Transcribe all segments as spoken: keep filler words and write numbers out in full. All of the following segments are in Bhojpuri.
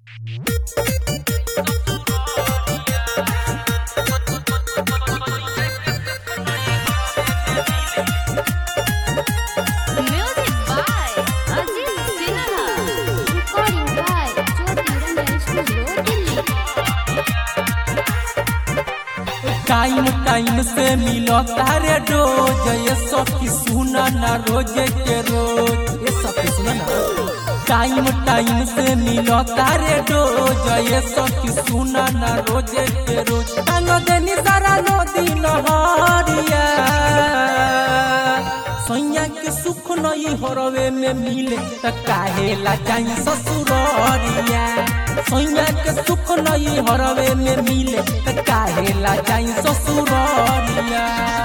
Music by Ajit Sinha. Recording by Jyoti Ranjan Studio, Delhi. Time time से मिलो तारे रोज ये सखी सुना ना रोजे के रोज ये सखी सुना ना टाइम टाइम से मिलो तारे रोज ये सखी सुना ना रोजे के रोज तानो देनी सारा नदी नहरिया सैया के सुख नहीं हरवे में मिले त काहे ला जाई ससुररिया सैया के सुख नहीं हरवे में मिले त काहे ला जाई ससुररिया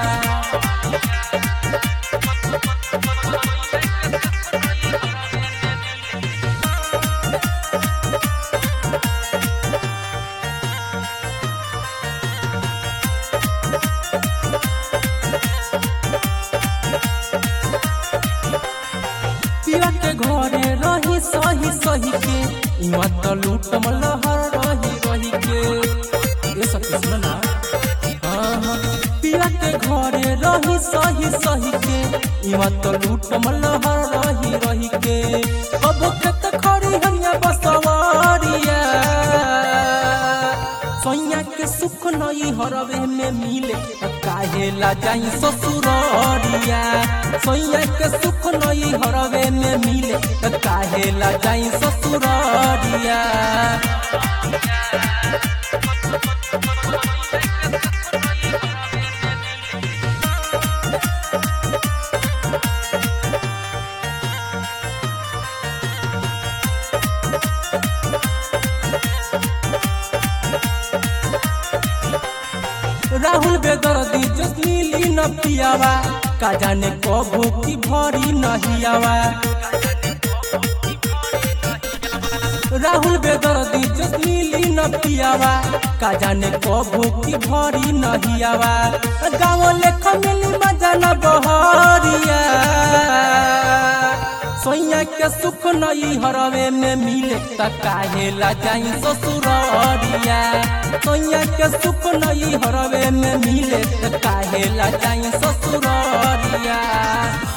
पिया के घरे रही सही सही के इमा त लूटम लहर रही रही के ये सब सुन ना हाँ हाँ पिया के घरे रही सही सही के इमा त लूटम लहर रही रही के अब खेत खड़ी हनिया बसवारिया सैया के सुख नहीं हरवे में मिले त काहे ला जाई ससुररिया सैया के सुख नहीं हरवे में मिले त काहे ला जाई ससुररिया राहुल बेदर्दी जसनीली न पियावा का जाने कबू की भरी नहियावा राहुल बेदर्दी जसनीली न पियावा का जाने कबू की भरी नहियावा गाँव लेख मिली मजा न बहरिया सैया के सुख नहीं हरवे में मिले त काहे ला जाई ससुररिया सैया के सुख नहीं हरवे में मिले त काहे ला जाई ससुररिया।